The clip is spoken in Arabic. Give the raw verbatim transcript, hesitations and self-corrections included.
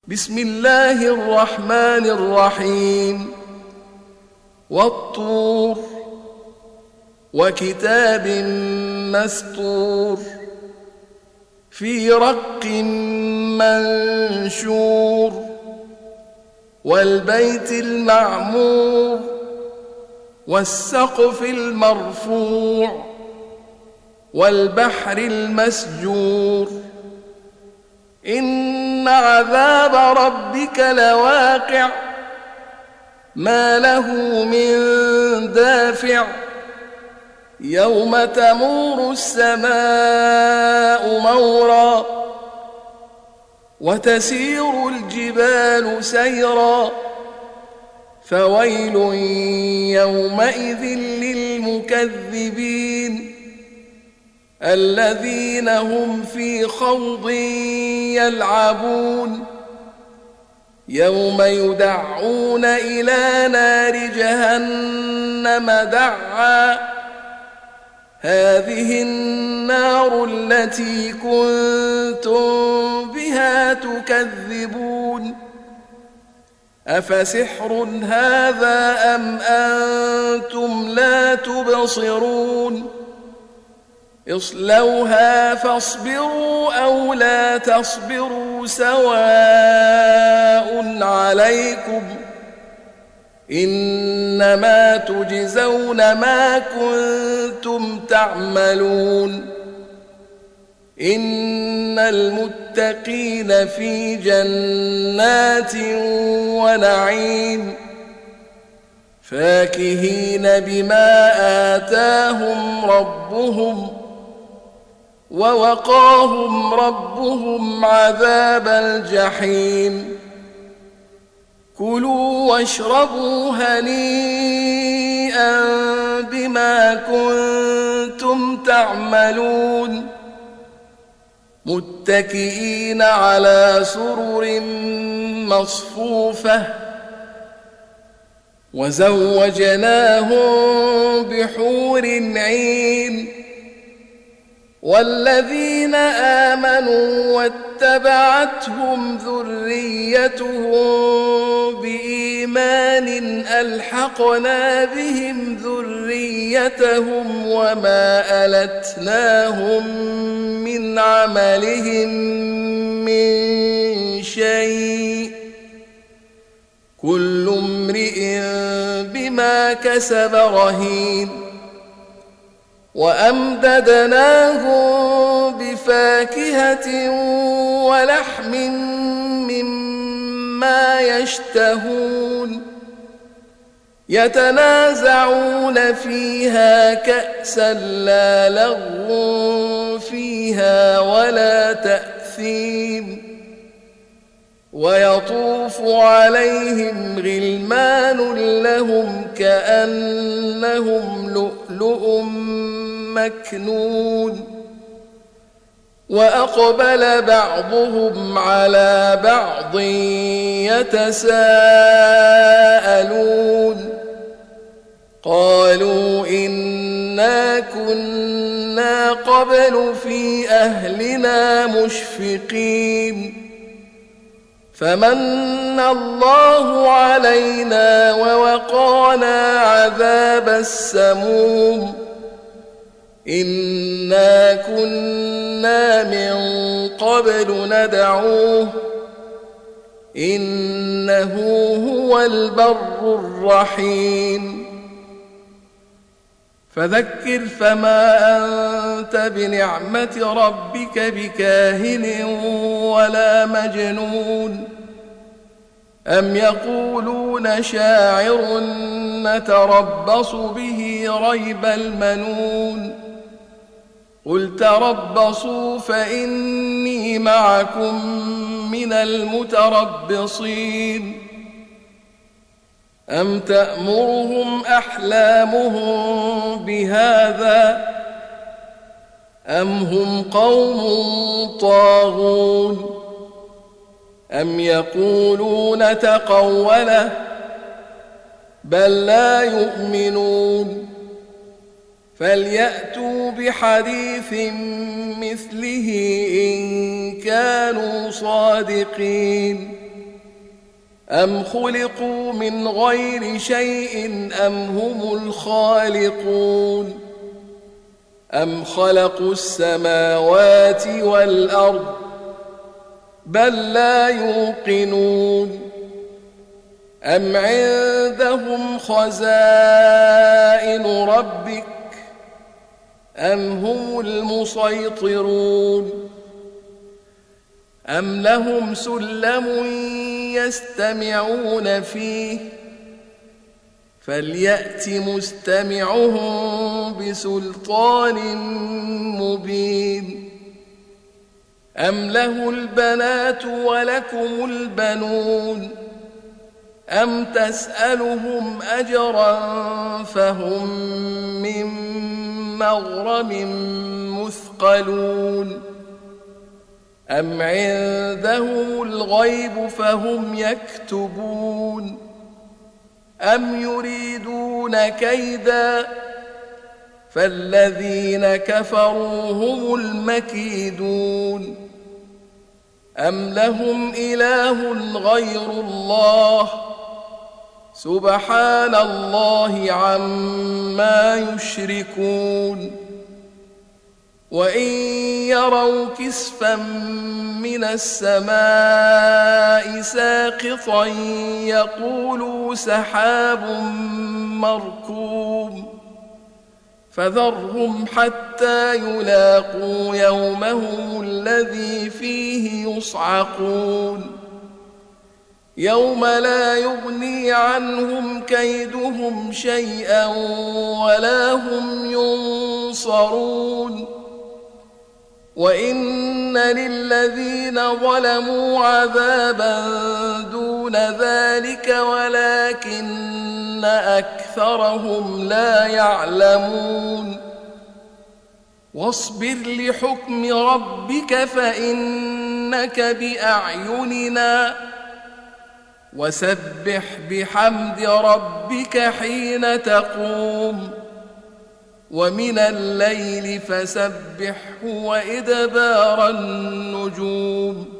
بسم الله الرحمن الرحيم والطور وكتاب مسطور في رق منشور والبيت المعمور والسقف المرفوع والبحر المسجور إن عذاب ربك لواقع ما له من دافع يوم تمور السماء مورا وتسير الجبال سيرا فويل يومئذ للمكذبين الذين هم في خوض يلعبون يوم يدعون إلى نار جهنم دعا هذه النار التي كنتم بها تكذبون أفسحر هذا أم أنتم لا تبصرون اصلوها فاصبروا أو لا تصبروا سواء عليكم إنما تجزون ما كنتم تعملون إن المتقين في جنات ونعيم فاكهين بما آتاهم ربهم ووقاهم ربهم عذاب الجحيم كلوا واشربوا هنيئا بما كنتم تعملون متكئين على سرر مصفوفة وزوجناهم بحور عين والذين آمنوا واتبعتهم ذريتهم بإيمان ألحقنا بهم ذريتهم وما ألتناهم من عملهم من شيء كل امرئ بما كسب رهين وأمددناهم بفاكهة ولحم مما يشتهون يتنازعون فيها كأسا لا لغو فيها ولا تأثيم ويطوف عليهم غلمان لهم كأنهم لؤلؤ مكنون وأقبل بعضهم على بعض يتساءلون قالوا إنا كنا قبل في أهلنا مشفقين فمن الله علينا ووقانا عذاب السموم إنا كنا من قبل ندعوه إنه هو البر الرحيم فذكر فما أنت بنعمة ربك بكاهن ولا مجنون أم يقولون شاعر نتربص به ريب المنون قل تربصوا فإني معكم من المتربصين أم تأمرهم أحلامهم بهذا أم هم قوم طاغون أم يقولون تقوله بل لا يؤمنون فليأتوا بحديث مثله إن كانوا صادقين أم خلقوا من غير شيء أم هم الخالقون أم خلقوا السماوات والأرض بل لا يوقنون أم عندهم خزائن ربك أم هم المسيطرون أم لهم سلم يستمعون فيه فليأت مستمعهم بسلطان مبين أم له البنات ولكم البنون أم تسألهم أجرا فهم من مغرم مثقلون أم عندهم الغيب فهم يكتبون أم يريدون كيدا فالذين كفروا هم المكيدون أم لهم إله غير الله سبحان الله عما يشركون وإن يروا كسفا من السماء ساقطا يقولوا سحاب مركوم فذرهم حتى يلاقوا يومهم الذي فيه يصعقون يوم لا يغني عنهم كيدهم شيئا ولا هم ينصرون وإن للذين ظلموا عذابا دون ذلك ولكن أكثرهم لا يعلمون واصبر لحكم ربك فإنك بأعيننا وسبح بحمد ربك حين تقوم ومن الليل فسبحه وإدبار النجوم